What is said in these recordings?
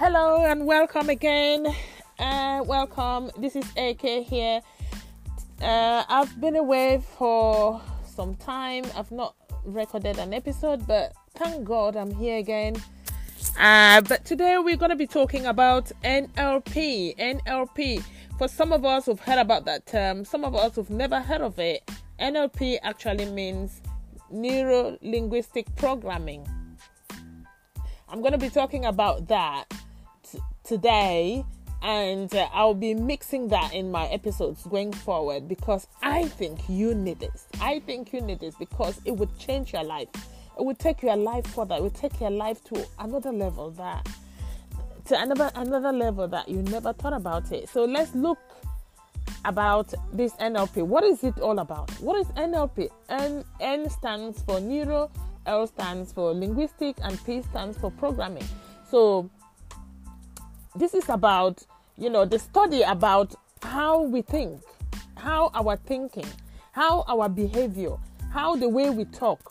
Hello and welcome again. Welcome. This is AK here. I've been away for some time. I've not recorded an episode, but thank God I'm here again. But today we're going to be talking about NLP. NLP. For some of us who've heard about that term, some of us who've never heard of it, NLP actually means neuro-linguistic programming. I'm going to be talking about that today, and I'll be mixing that in my episodes going forward because I think you need this. I think you need this because it would change your life. It would take your life further. It would take your life to another level another level that you never thought about it. So let's look about this NLP. What is it all about? What is NLP? N stands for neuro, L stands for linguistic, and P stands for programming. So this is about, the study about how we think, how our thinking, how our behavior, how the way we talk,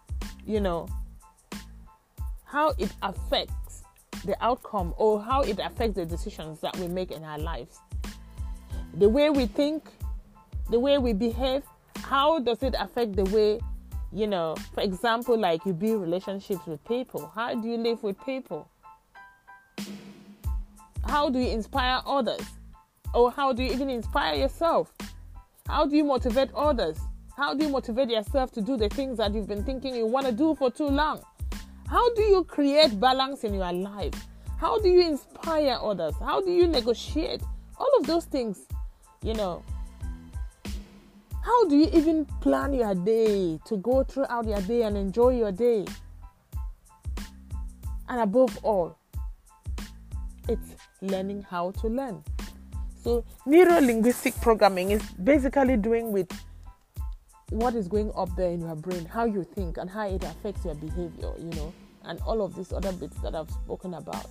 how it affects the outcome or how it affects the decisions that we make in our lives. The way we think, the way we behave, how does it affect the way, for example, like you build relationships with people. How do you live with people? How do you inspire others? Or how do you even inspire yourself? How do you motivate others? How do you motivate yourself to do the things that you've been thinking you want to do for too long? How do you create balance in your life? How do you inspire others? How do you negotiate? All of those things, How do you even plan your day to go throughout your day and enjoy your day? And above all, it's learning how to learn. So neuro-linguistic programming is basically doing with what is going up there in your brain, how you think and how it affects your behavior, and all of these other bits that I've spoken about.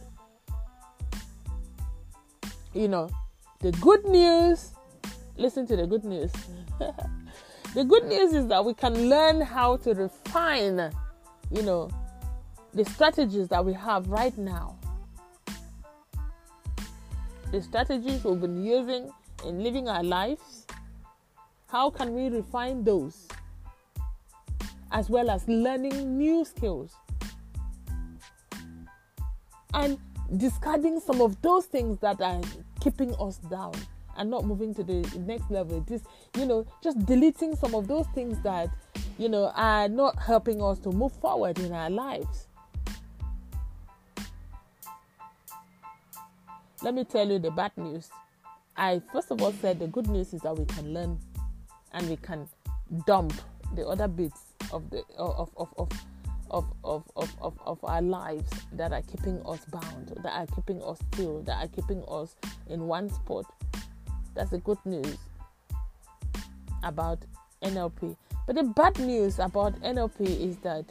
The good news, listen to the good news. The good news is that we can learn how to refine, the strategies that we have right now. The strategies we've been using in living our lives. How can we refine those? As well as learning new skills. And discarding some of those things that are keeping us down and not moving to the next level. Just deleting some of those things that, are not helping us to move forward in our lives. Let me tell you the bad news. I first of all said the good news is that we can learn and we can dump the other bits of our lives that are keeping us bound, that are keeping us still, that are keeping us in one spot. That's the good news about NLP. But the bad news about NLP is that,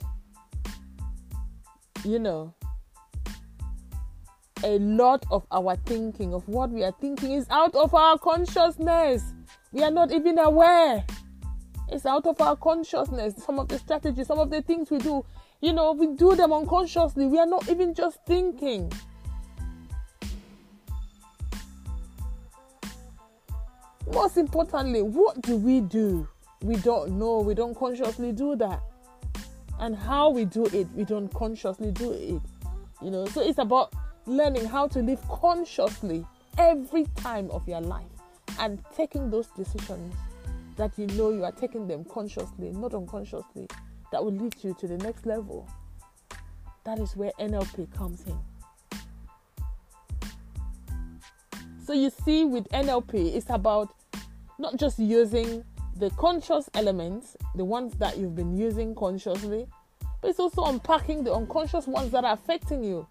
a lot of our thinking, of what we are thinking, is out of our consciousness. We are not even aware. It's out of our consciousness. Some of the strategies, some of the things we do, we do them unconsciously. We are not even just thinking. Most importantly, what do? We don't know. We don't consciously do that. And how we do it, we don't consciously do it. So it's about learning how to live consciously every time of your life and taking those decisions that you are taking them consciously, not unconsciously, that will lead you to the next level. That is where NLP comes in. So you see, with NLP, it's about not just using the conscious elements, the ones that you've been using consciously, but it's also unpacking the unconscious ones that are affecting you,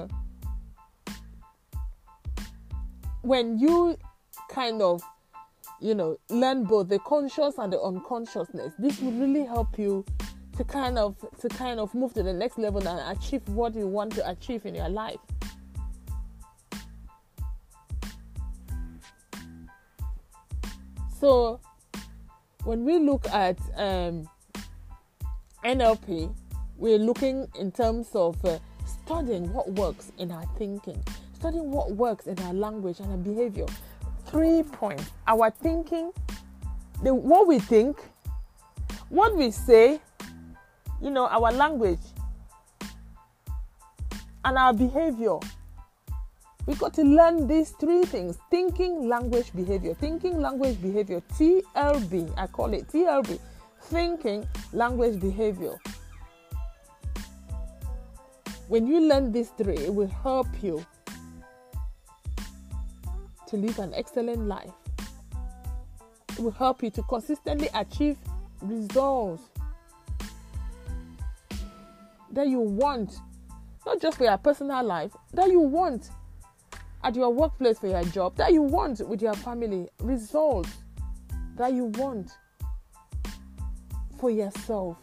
When you kind of, learn both the conscious and the unconsciousness, this will really help you to kind of move to the next level and achieve what you want to achieve in your life. So when we look at NLP, we're looking in terms of studying what works in our thinking, studying what works in our language and our behavior. 3 points. Our thinking, what we think, what we say, our language, and our behavior. We got to learn these 3 things: thinking, language, behavior. Thinking, language, behavior. TLB, I call it TLB. Thinking, language, behavior. When you learn these 3, it will help you to live an excellent life. It will help you to consistently achieve results that you want, not just for your personal life, that you want at your workplace for your job, that you want with your family, results that you want for yourself.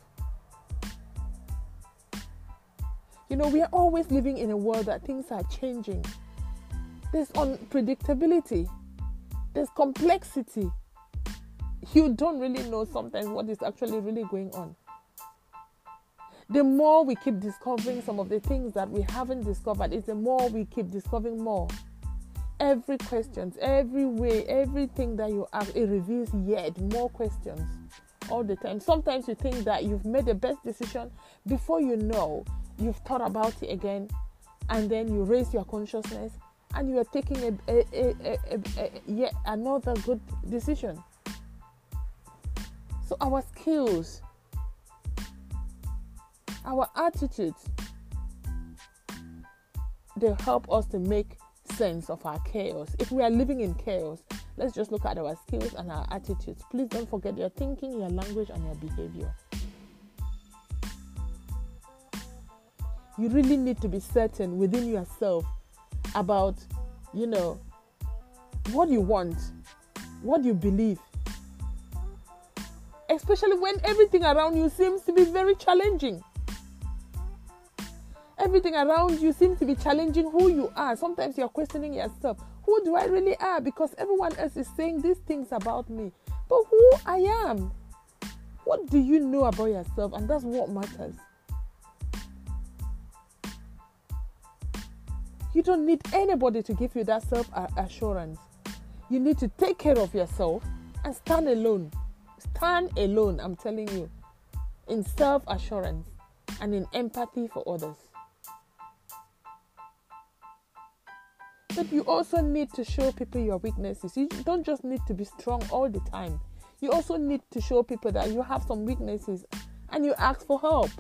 We are always living in a world that things are changing. There's unpredictability. There's complexity. You don't really know sometimes what is actually really going on. The more we keep discovering some of the things that we haven't discovered, is the more we keep discovering more. Every question, every way, everything that you ask, it reveals yet more questions all the time. Sometimes you think that you've made the best decision. Before you know, you've thought about it again, and then you raise your consciousness, and you are taking yet another good decision. So our skills, our attitudes, they help us to make sense of our chaos. If we are living in chaos, let's just look at our skills and our attitudes. Please don't forget your thinking, your language, and your behavior. You really need to be certain within yourself about, what you want, what you believe. Especially when everything around you seems to be very challenging. Everything around you seems to be challenging who you are. Sometimes you're questioning yourself. Who do I really are? Because everyone else is saying these things about me. But who I am? What do you know about yourself? And that's what matters. You don't need anybody to give you that self-assurance. You need to take care of yourself and stand alone. Stand alone, I'm telling you, in self-assurance and in empathy for others. But you also need to show people your weaknesses. You don't just need to be strong all the time. You also need to show people that you have some weaknesses and you ask for help.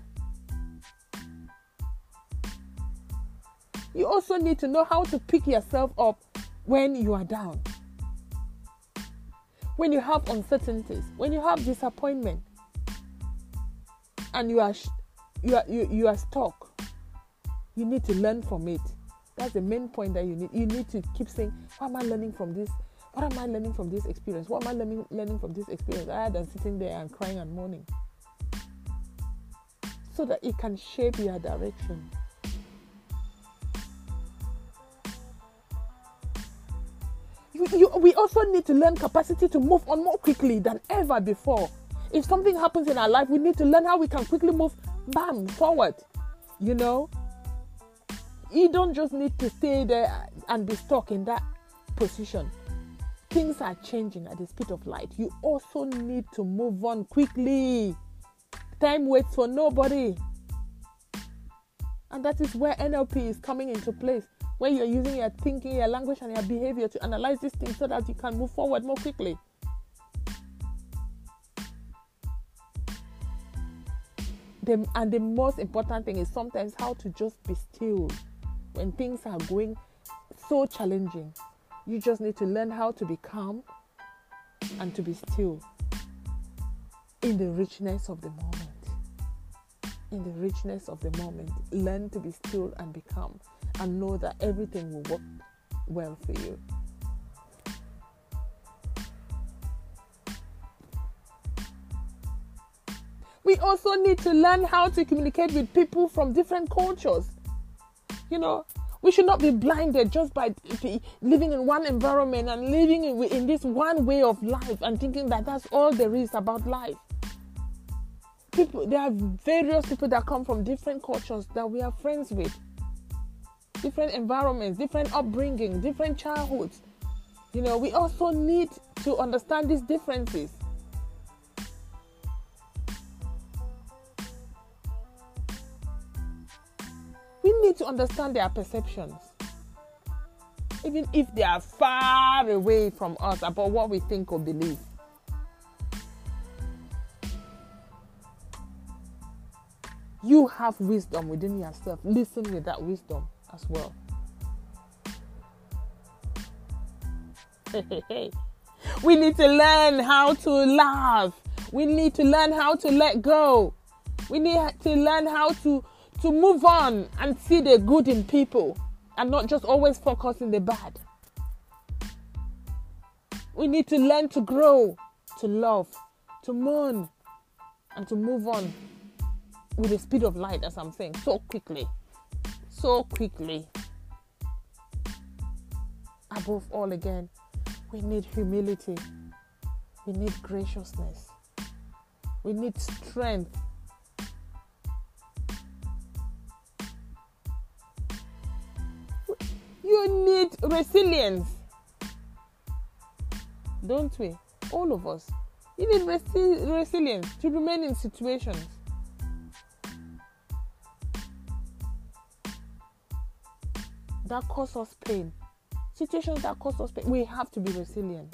You also need to know how to pick yourself up when you are down. When you have uncertainties, when you have disappointment, and you are stuck, you need to learn from it. That's the main point that you need. You need to keep saying, what am I learning from this? What am I learning from this experience? What am I learning from this experience? Rather than sitting there and crying and mourning. So that it can shape your direction. We also need to learn capacity to move on more quickly than ever before. If something happens in our life, we need to learn how we can quickly move, forward. You don't just need to stay there and be stuck in that position. Things are changing at the speed of light. You also need to move on quickly. Time waits for nobody. And that is where NLP is coming into place, where you're using your thinking, your language, and your behavior to analyze these things so that you can move forward more quickly. And the most important thing is sometimes how to just be still when things are going so challenging. You just need to learn how to be calm and to be still in the richness of the moment. In the richness of the moment, learn to be still and be calm and know that everything will work well for you. We also need to learn how to communicate with people from different cultures. We should not be blinded just by living in one environment and living in this one way of life and thinking that that's all there is about life. There are various people that come from different cultures that we are friends with. different environments, different upbringing, different childhoods. We also need to understand these differences. We need to understand their perceptions, even if they are far away from us about what we think or believe. You have wisdom within yourself. Listen with that wisdom as well. We need to learn how to laugh. We need to learn how to let go. We need to learn how to move on and see the good in people and not just always focus on the bad. We need to learn to grow, to love, to mourn, and to move on with the speed of light, as I'm saying, so quickly. Above all, again, we need humility. We need graciousness. We need strength. You need resilience. Don't we? All of us. You need resilience to remain in situations. That cause us pain. Situations that cause us pain. We have to be resilient.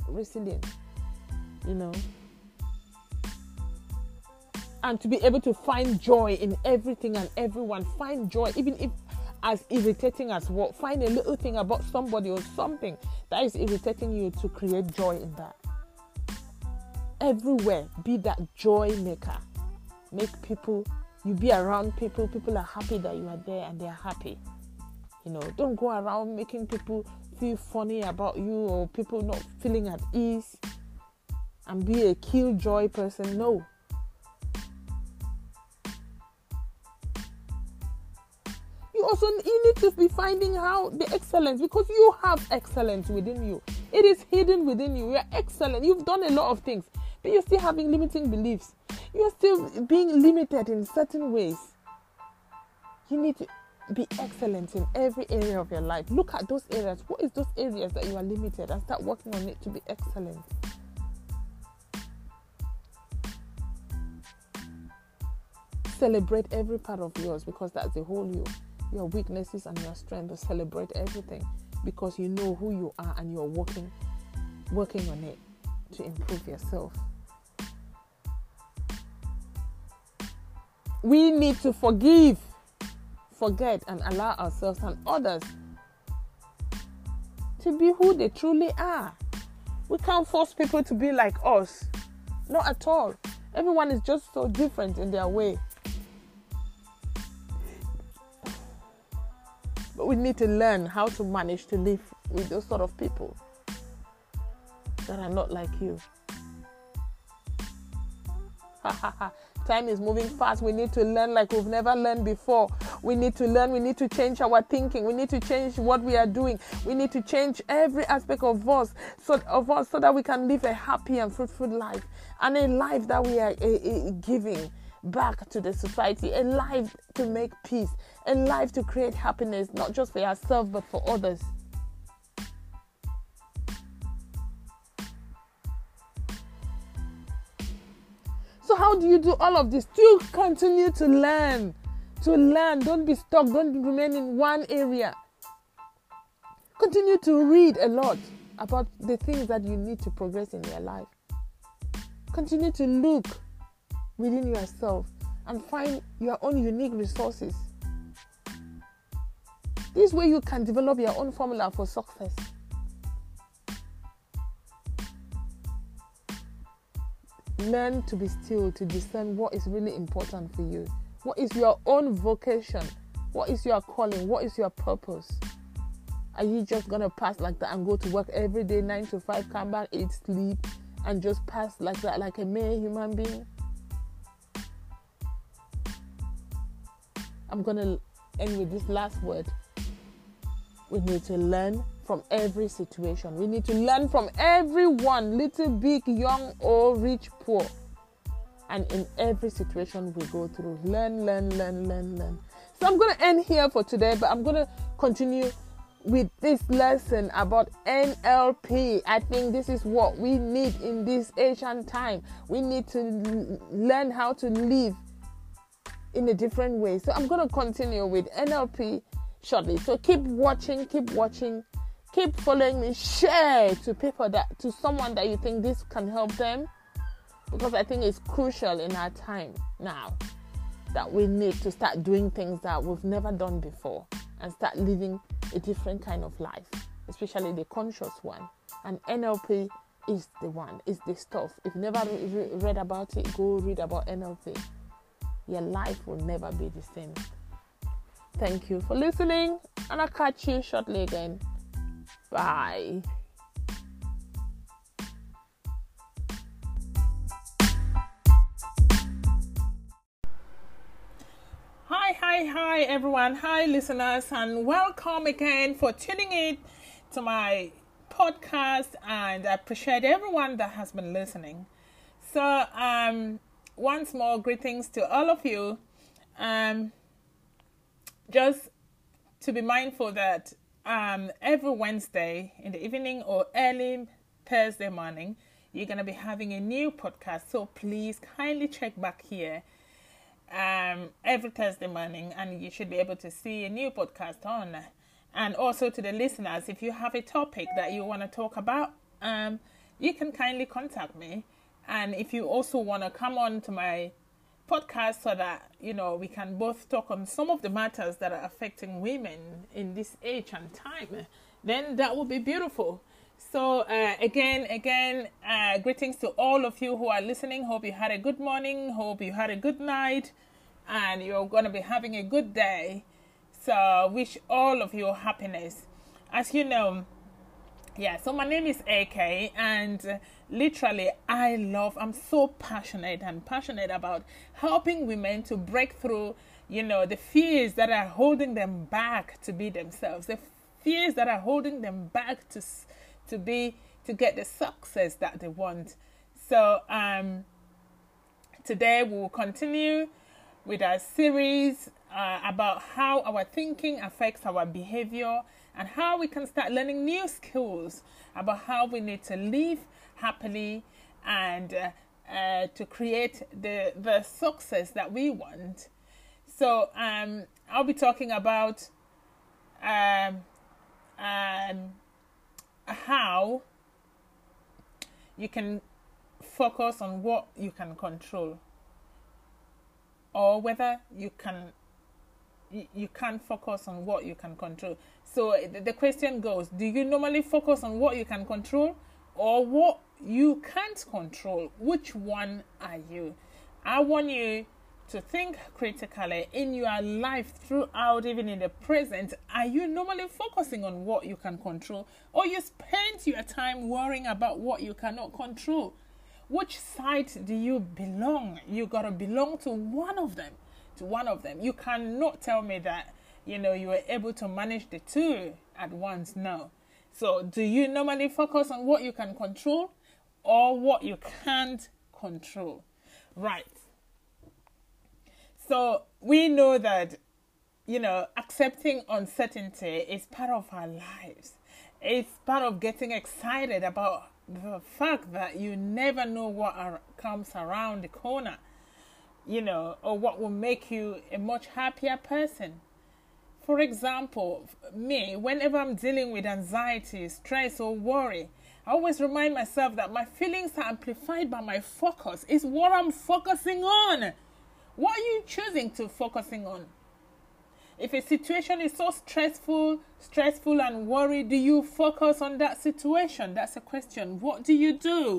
And to be able to find joy in everything and everyone. Find joy, even if as irritating as what. Find a little thing about somebody or something that is irritating you to create joy in that. Everywhere, be that joy maker. Make people, you be around people. People are happy that you are there and they are happy. Don't go around making people feel funny about you or people not feeling at ease and be a killjoy person. No. You need to be finding how the excellence, because you have excellence within you. It is hidden within you. You're excellent. You've done a lot of things, but you're still having limiting beliefs. You're still being limited in certain ways. You need to be excellent in every area of your life. Look at those areas. What is those areas that you are limited, and start working on it to be excellent. Celebrate every part of yours, because that's the whole you. Your weaknesses and your strengths. Celebrate everything, because you know who you are and you're working on it to improve yourself. We need to forgive, forget, and allow ourselves and others to be who they truly are. We can't force people to be like us. Not at all. Everyone is just so different in their way. But we need to learn how to manage to live with those sort of people that are not like you. Time is moving fast. We need to learn like we've never learned before. We need to learn. We need to change our thinking. We need to change what we are doing. We need to change every aspect of us so that we can live a happy and fruitful life, and a life that we are giving back to the society, a life to make peace, a life to create happiness, not just for yourself but for others. So how do you do all of this? Still continue to learn. Don't be stuck. Don't remain in one area. Continue to read a lot about the things that you need to progress in your life. Continue to look within yourself and find your own unique resources. This way you can develop your own formula for success. Learn to be still, to discern what is really important for you. What is your own vocation? What is your calling? What is your purpose? Are you just going to pass like that and go to work every day, 9 to 5, come back, eat, sleep, and just pass like that, like a mere human being? I'm going to end with this last word. We need to learn from every situation. We need to learn from everyone, little, big, young, old, rich, poor. And in every situation we go through, learn. So I'm going to end here for today, but I'm going to continue with this lesson about NLP. I think this is what we need in this age and time. We need to learn how to live in a different way. So I'm going to continue with NLP shortly. So keep watching, keep following me, share to someone that you think this can help them, because I think it's crucial in our time now that we need to start doing things that we've never done before and start living a different kind of life, especially the conscious one. And NLP is the one, is the stuff. If you never read about it, go read about NLP. Your life will never be the same. Thank you for listening, and I'll catch you shortly again. Bye. Hi everyone. Hi listeners, and welcome again for tuning in to my podcast, and I appreciate everyone that has been listening. So once more, greetings to all of you. Just to be mindful that every Wednesday in the evening or early Thursday morning, you're going to be having a new podcast. So please kindly check back here every Thursday morning, and you should be able to see a new podcast on. And also to the listeners, if you have a topic that you want to talk about, you can kindly contact me. And if you also want to come on to my podcast so that, we can both talk on some of the matters that are affecting women in this age and time, then that would be beautiful. So again, greetings to all of you who are listening. Hope you had a good morning. Hope you had a good night, and you're going to be having a good day. So wish all of you happiness. As you know, so my name is AK, and literally I'm so passionate about helping women to break through, the fears that are holding them back to be themselves, the fears that are holding them back to get the success that they want. So today we will continue with our series about how our thinking affects our behavior, and how we can start learning new skills about how we need to live happily and to create the success that we want. So I'll be talking about how you can focus on what you can control, or whether you can't focus on what you can control. So the question goes, do you normally focus on what you can control or what you can't control? Which one are you? I want you to think critically in your life throughout, even in the present. Are you normally focusing on what you can control, or you spend your time worrying about what you cannot control? Which side do you belong? You got to belong to one of them. You cannot tell me that, you were able to manage the two at once. No. So do you normally focus on what you can control or what you can't control? Right. So we know that, accepting uncertainty is part of our lives. It's part of getting excited about the fact that you never know what comes around the corner, or what will make you a much happier person. For example, me, whenever I'm dealing with anxiety, stress, or worry, I always remind myself that my feelings are amplified by my focus. It's what I'm focusing on. What are you choosing to focusing on? If a situation is so stressful and worry, do you focus on that situation? That's a question. What do you do?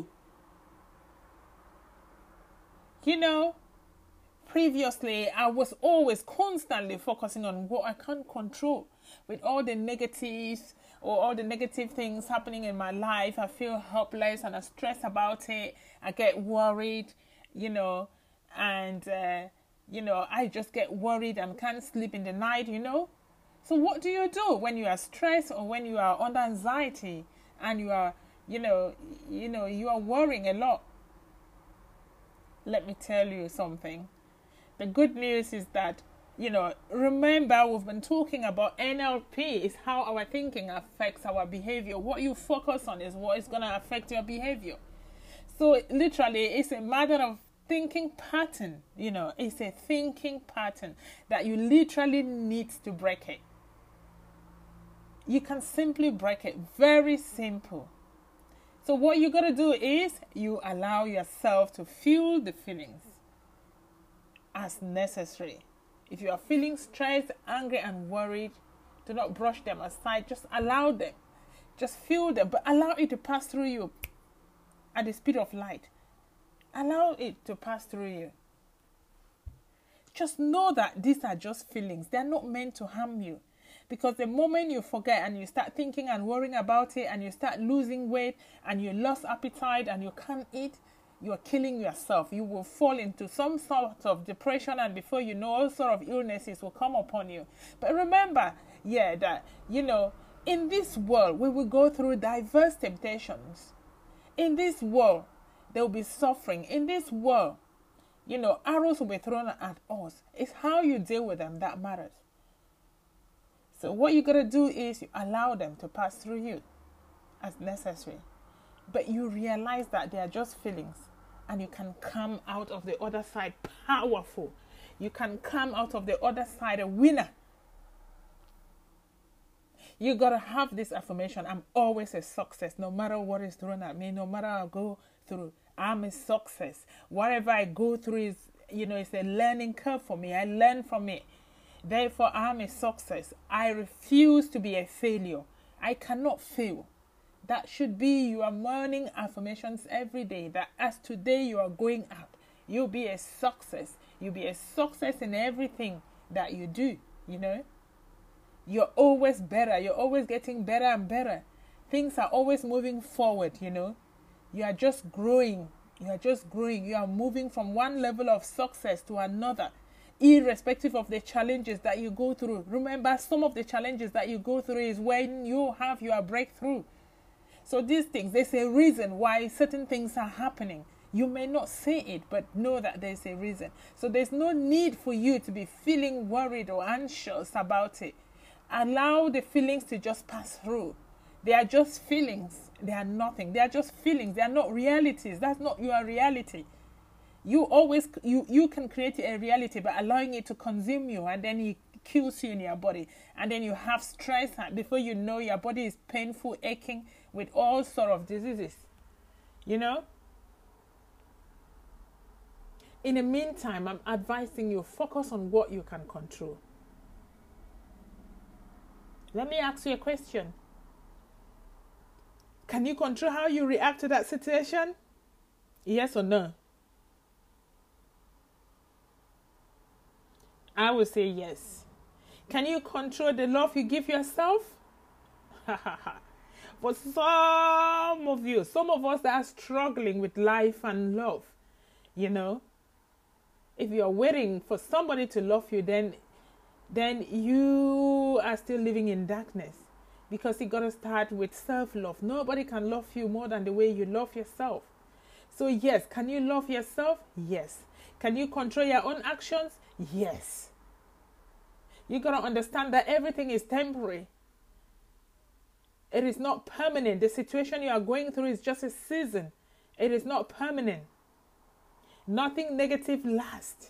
Previously, I was always constantly focusing on what I can't control. With all the negatives or all the negative things happening in my life, I feel helpless and I stress about it. I get worried, and I just get worried and can't sleep in the night, So what do you do when you are stressed or when you are under anxiety and you are, you are worrying a lot? Let me tell you something. The good news is that Remember, we've been talking about NLP is how our thinking affects our behavior. What you focus on is what is going to affect your behavior. So literally, it's a matter of thinking pattern. It's a thinking pattern that you literally need to break it. You can simply break it. Very simple. So what you got to do is you allow yourself to feel the feelings as necessary. If you are feeling stressed, angry, and worried, do not brush them aside. Just allow them. Just feel them, but allow it to pass through you at the speed of light. Allow it to pass through you. Just know that these are just feelings. They're not meant to harm you. Because the moment you forget and you start thinking and worrying about it and you start losing weight and you lost appetite and you can't eat, you are killing yourself. You will fall into some sort of depression, and before you know, all sort of illnesses will come upon you. But remember, that, in this world, we will go through diverse temptations. In this world, there will be suffering. In this world, arrows will be thrown at us. It's how you deal with them that matters. So what you got to do is you allow them to pass through you as necessary. But you realize that they are just feelings, and you can come out of the other side powerful. You can come out of the other side a winner. You got to have this affirmation. I'm always a success, no matter what is thrown at me, no matter what I go through. I'm a success. Whatever I go through is, it's a learning curve for me. I learn from it. Therefore, I'm a success. I refuse to be a failure. I cannot fail. That should be your morning affirmations every day. That as today you are going out, you'll be a success. You'll be a success in everything that you do, You're always better. You're always getting better and better. Things are always moving forward, You are just growing. You are just growing. You are moving from one level of success to another, irrespective of the challenges that you go through. Remember, some of the challenges that you go through is when you have your breakthrough. So these things, there's a reason why certain things are happening. You may not say it, but know that there's a reason. So there's no need for you to be feeling worried or anxious about it. Allow the feelings to just pass through. They are just feelings. They are nothing. They are just feelings. They are not realities. That's not your reality. You can create a reality by allowing it to consume you, and then it kills you in your body, and then you have stress. Before you know, your body is painful, aching with all sort of diseases. In the meantime, I'm advising you, focus on what you can control. Let me ask you a question. Can you control how you react to that situation? Yes or no? I would say yes. Can you control the love you give yourself? For some of us that are struggling with life and love, if you're waiting for somebody to love you, then you are still living in darkness, because you got to start with self-love. Nobody can love you more than the way you love yourself. So yes, can you love yourself? Yes. Can you control your own actions? Yes. You got to understand that everything is temporary. It is not permanent. The situation you are going through is just a season. It is not permanent. Nothing negative lasts.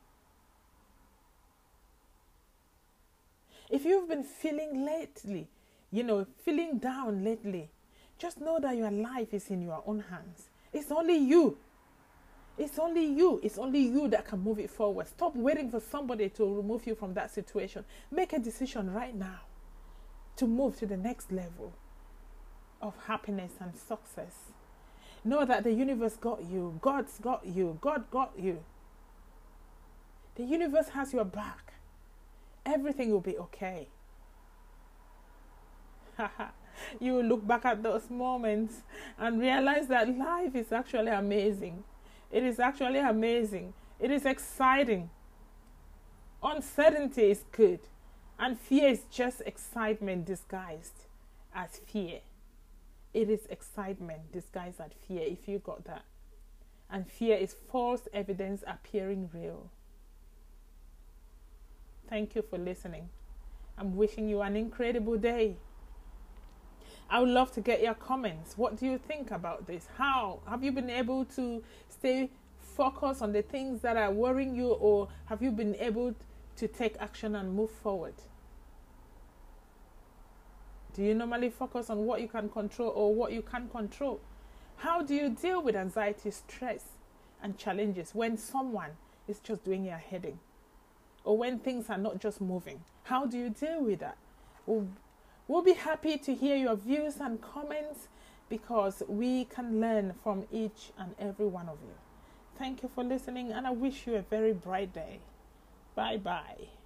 If you've been feeling lately, feeling down lately, just know that your life is in your own hands. It's only you. It's only you. It's only you that can move it forward. Stop waiting for somebody to remove you from that situation. Make a decision right now to move to the next level of happiness and success. Know that the universe got you. God's got you. God got you. The universe has your back. Everything will be okay. You will look back at those moments and realize that life is actually amazing. It is actually amazing. It is exciting. Uncertainty is good. And fear is just excitement disguised as fear. It is excitement disguised as fear, if you got that. And fear is false evidence appearing real. Thank you for listening. I'm wishing you an incredible day. I would love to get your comments. What do you think about this? How have you been able to stay focused on the things that are worrying you, or have you been able to take action and move forward? Do you normally focus on what you can control or what you can't control? How do you deal with anxiety, stress, and challenges when someone is just doing your heading, or when things are not just moving? How do you deal with that? We'll be happy to hear your views and comments, because we can learn from each and every one of you. Thank you for listening, and I wish you a very bright day. Bye-bye.